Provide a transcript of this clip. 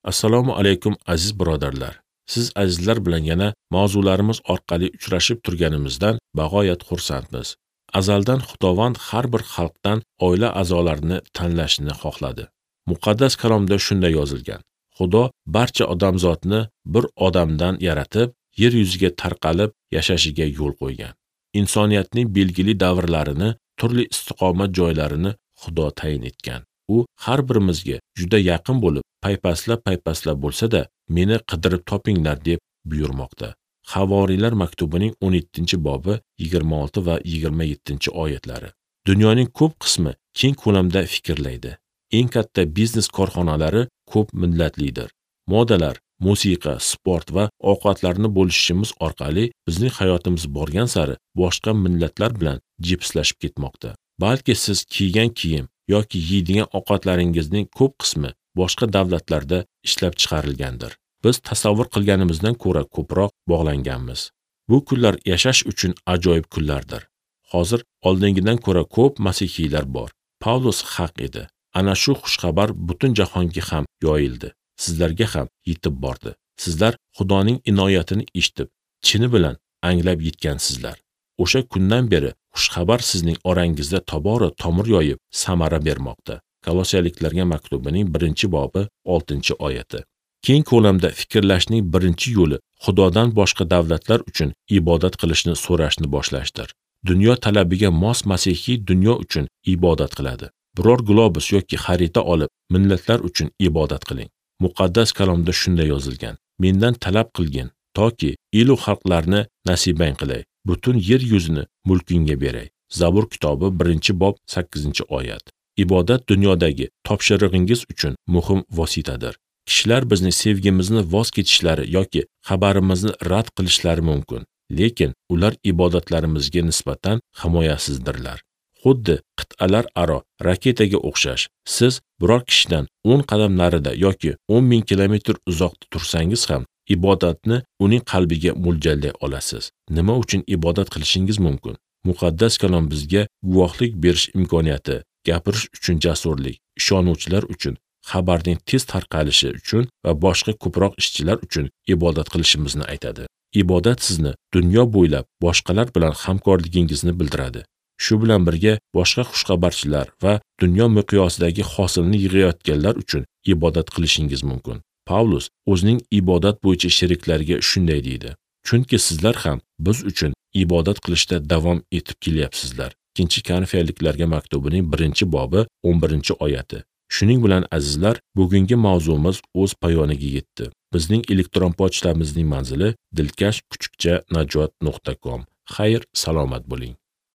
Assalomu alaykum aziz birodarlar. Siz azizlar bilan yana mavzularimiz orqali uchrashib turganimizdan bag'oyat xursandmiz. Azaldan Xudovand har bir xalqdan oila a'zolarini tanlashni xohladi. Muqaddas kalomda shunday yozilgan: Xudo barcha odamzodni bir odamdan yaratib, yer yuziga tarqalib yashashiga yo'l qo'ygan. Insoniyatning belgili davrlarini, turli istiqomat joylarini Xudo tayin etgan. U har birimizga juda yaqin bo'lib, paypaslab bo'lsa-da, meni qidirib topinglar deb buyurmoqda. Havoriylar maktubining 17-bobi 26 va 27-oyatlari. Dunyoning ko'p qismi keng ko'lamda fikrlaydi. Eng katta biznes korxonalari ko'p millatlidir. Modalar, musiqa, sport va ovqatlarni bo'lishishimiz orqali bizning hayotimiz borgan sari boshqa millatlar bilan jipslashib ketmoqda. Balki siz kiygan kiyim yoki yeydigan ovqatlaringizning ko'p qismi boshqa davlatlarda ishlab chiqarilgandir. Biz tasavvur qilganimizdan ko'ra ko'proq bog'langanmiz. Bu kunlar yashash uchun ajoyib kunlardir. Hozir oldingidan ko'ra ko'p masihiylar bor. Pavlus haq edi. Ana shu xushxabar butun jahonga ham yoyildi. Sizlarga ham yetib bordi. Sizlar Xudoning inoyatini eshitib, chini bilan anglab yetgansizlar. O'sha kundan beri xushxabar sizning orangizda tobora tomir yoyib, samara bermoqda. Kolosiyaliklarga maktubining 1-bobi 6-oyati. Keng ko'lamda fikrlashning birinchi yo'li Xudodan boshqa davlatlar uchun ibodat qilishni so'rashni boshlashdir. Dunyo talabiga mos masihiy dunyo uchun ibodat qiladi. Biror globus yoki xarita olib, millatlar uchun ibodat qiling. Muqaddas kalomda shunday yozilgan: Mendan talab qilgin, toki ilu xalqlarni nasibang qilay, butun yer yuzini mulkingga beray. Zabur kitobi 1-bob 8-oyat. Ibodat dunyodagi topshirig'ingiz uchun muhim vositadir. Kishilar bizning sevgimizni voz kechishlari yoki xabarimizni rad qilishlari mumkin, lekin ular ibodatlarimizga nisbatan himoyasizdirlar. Xuddi qit'alar aro raketaga o'xshash. Siz biror kishidan 10 qadam narida yoki 10,000 kilometr uzoqda tursangiz ham ibodatni uning qalbiga mo'ljallay olasiz. Nima uchun ibodat qilishingiz mumkin? Muqaddas kalom bizga guvohlik berish imkoniyati, gapirish uchun jasurlik, ishonuvchilar uchun, xabarning tez tarqalishi uchun va boshqa ko'proq ishchilar uchun ibodat qilishimizni aytadi. Ibodat sizni dunyo bo'ylab boshqalar bilan hamkorligingizni bildiradi. Shu bilan birga boshqa xushxabarchilar va dunyo miqyosidagi hosilni yig'ayotganlar uchun ibodat qilishingiz mumkin. Pavlus o'zining ibodat bo'yicha sheriklariga shunday deydi: Chunki sizlar ham biz uchun ibodat qilishda davom etib kelyapsizlar. 2-Konfiyaliklarga maktubining 1-bobi 11-oyati. Shuning bilan azizlar, bugungi mavzumiz o'z poyoniga yetdi. Bizning elektron pochtamizning manzili dilkash_najot.com. Xayr, salomat bo'ling.